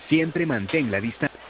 Siempre mantén la distancia.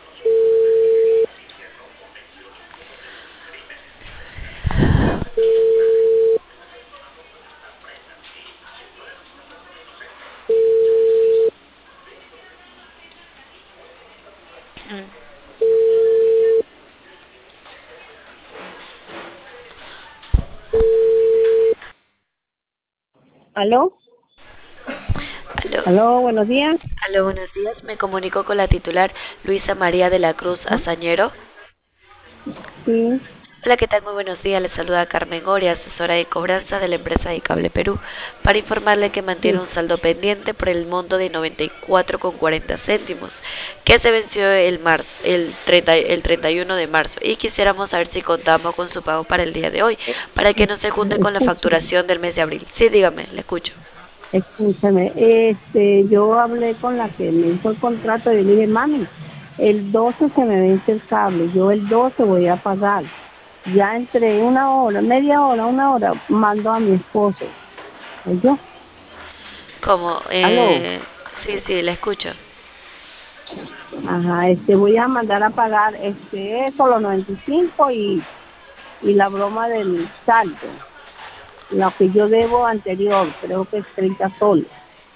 ¿Aló? Aló, ¿Aló? Buenos días. aló, buenos días. Me comunico con la titular Luisa María de la Cruz Azañero. Sí. Hola, ¿qué tal? Muy buenos días. Le saluda Carmen Goria, asesora de cobranza de la empresa de Cable Perú, para informarle que mantiene Sí. un saldo pendiente por el monto de 94,40 céntimos, que se venció el 31 de marzo. Y quisiéramos saber si contamos con su pago para el día de hoy, para que no se junte con la Escúchame, facturación del mes de abril. Sí, dígame, le escucho. escúchame. Yo hablé con la que me hizo el contrato y le dije, mami, el 12 se me vence el cable, yo el 12 voy a pagar. Ya entre una hora, media hora, una hora, mando a mi esposo. ¿Oyó? ¿Cómo? ¿Aló? Sí, sí, le escucho. Ajá, voy a mandar a pagar, eso, los 95 y la broma del saldo. Lo que yo debo anterior, creo que es 30 soles.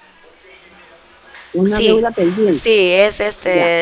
Una Sí, deuda pendiente. sí, es Ya.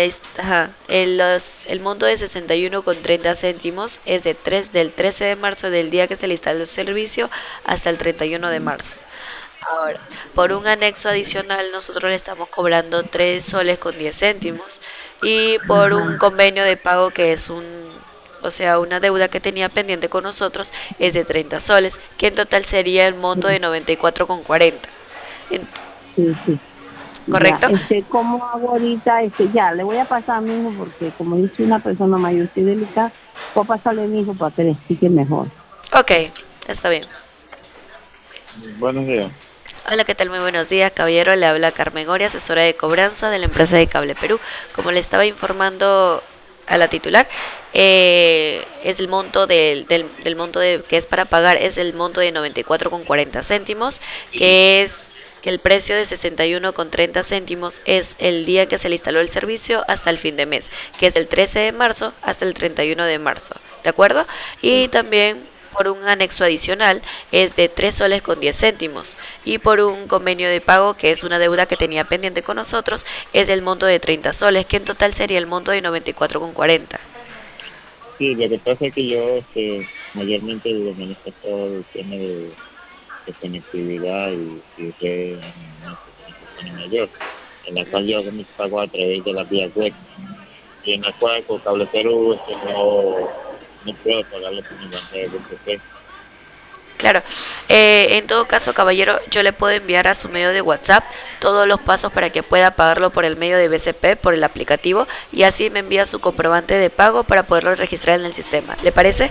el monto de 61,30 céntimos es del 13 de marzo, del día que se le instaló el servicio, hasta el 31 de marzo. Ahora, por un anexo adicional nosotros le estamos cobrando 3 soles con 10 céntimos, y por un Ajá. convenio de pago que es o sea, una deuda que tenía pendiente con nosotros, es de 30 soles, que en total sería el monto de Sí, 94,40. sí, sí. Ya, ¿Correcto? ¿cómo hago ahorita? Ya, le voy a pasar a mi hijo porque como yo soy una persona mayor y delicada, voy a pasarle a mi hijo para que le explique mejor. Ok, está bien. Buenos días. Hola, ¿qué tal? Muy buenos días, caballero. Le habla Carmen Goria, asesora de cobranza de la empresa de Cable Perú. Como le estaba informando a la titular, es el monto del monto que es para pagar, es el monto de 94,40 céntimos, que es que el precio de 61,30 céntimos es el día que se le instaló el servicio hasta el fin de mes, que es del 13 de marzo hasta el 31 de marzo. ¿De acuerdo? Y también por un anexo adicional es de 3 soles con 10 céntimos, y por un convenio de pago que es una deuda que tenía pendiente con nosotros, es del monto de 30 soles, que en total sería el monto de 94,40. Sí, lo que pasa es que yo mayormente lo manejo todo el tema de conectividad y de una persona mayor, en la cual yo hago mis pagos a través de la vía web, y en la cual con Cable Perú no puedo pagarlo con mi banca de BCP. Claro, en todo caso, caballero, yo le puedo enviar a su medio de WhatsApp todos los pasos para que pueda pagarlo por el medio de BCP, por el aplicativo, y así me envía su comprobante de pago para poderlo registrar en el sistema. ¿Le parece?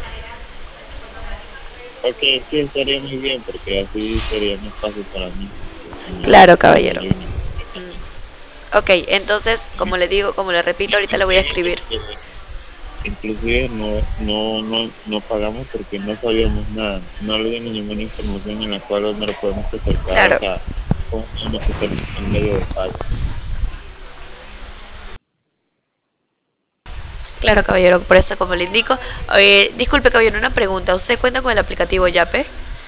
Ok, sí, estaría muy bien, porque así sería más fácil para mí, Claro, cuando caballero. hay una... Ok, entonces, como le digo, como le repito, ahorita le voy a escribir. Inclusive no pagamos porque no sabíamos nada, no le dimos ninguna información en la cual no lo podemos acercar, o Claro, sea, cómo tenemos que hacer el medio de pago. claro, caballero, por eso como le indico. Disculpe, caballero, una pregunta. ¿Usted cuenta con el aplicativo Yape?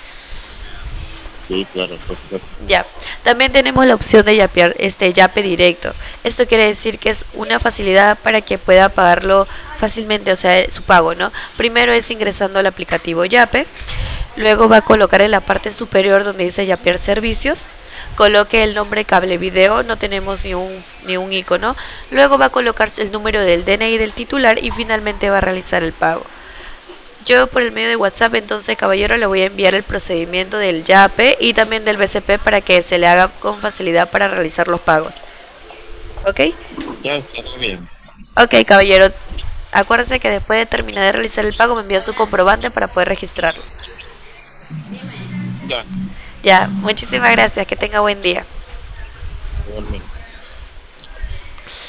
Sí, claro, por supuesto. Ya, también tenemos la opción de yapear, Yape directo. Esto quiere decir que es una facilidad para que pueda pagarlo fácilmente, o sea, su pago, ¿no? Primero es ingresando al aplicativo Yape, luego va a colocar en la parte superior donde dice yapear servicios, coloque el nombre cable video, no tenemos ni un icono, luego va a colocar el número del DNI del titular y finalmente va a realizar el pago. Yo por el medio de WhatsApp, entonces, caballero, le voy a enviar el procedimiento del YAPE y también del BCP para que se le haga con facilidad para realizar los pagos. ¿Ok? Ya está bien. Ok, caballero. Acuérdese que después de terminar de realizar el pago me envía su comprobante para poder registrarlo. Ya, Ya, muchísimas gracias. Que tenga buen día. igualmente.